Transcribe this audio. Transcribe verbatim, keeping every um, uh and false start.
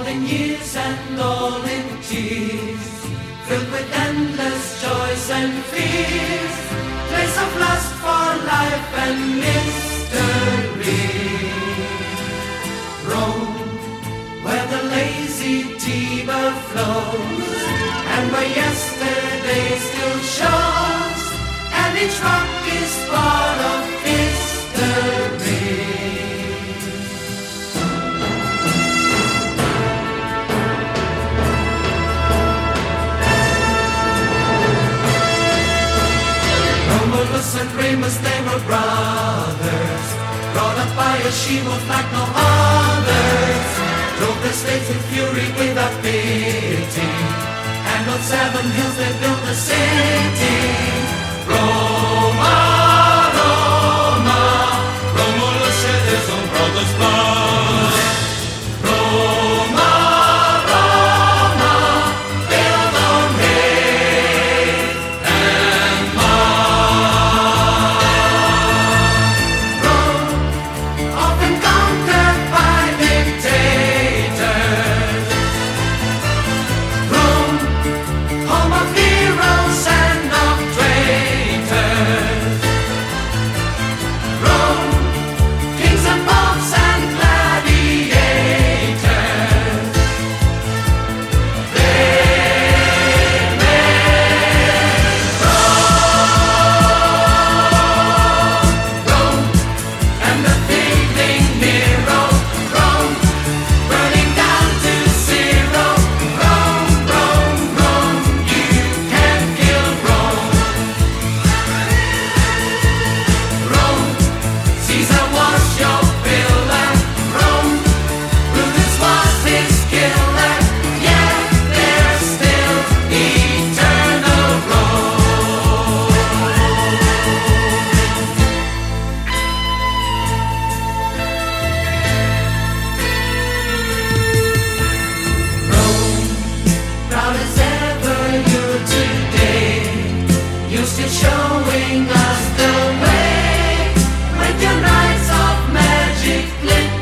in years and all in tears, filled with endless joys and fears, place of lust for life and mystery. Rome, where the lazy Tiber flows, and where yesterday still shows, and each rock is part of history. Romulus and Remus, they were brothers, brought up by a she-wolf like no others, drove the states with fury without pity, and on seven hills they built a city. Roma, Roma, Romulus shed his own brother's blood. Roma, Roma, built on hate and mud. Rome, often conquered by dictators. Rome, home of heroes and of traitors. Rome, kings and popes and gladiators. They made Rome, Rome, and the thieving Nero. Rome, burning down to zero. Rome, Rome, Rome, you can't kill Rome. Rome, Caesar was your pillar. Rome, Brutus was his killer. Yet there's still eternal Rome. Rome, proud as ever you're today, you're still showing us the way with your knights of magic glitter.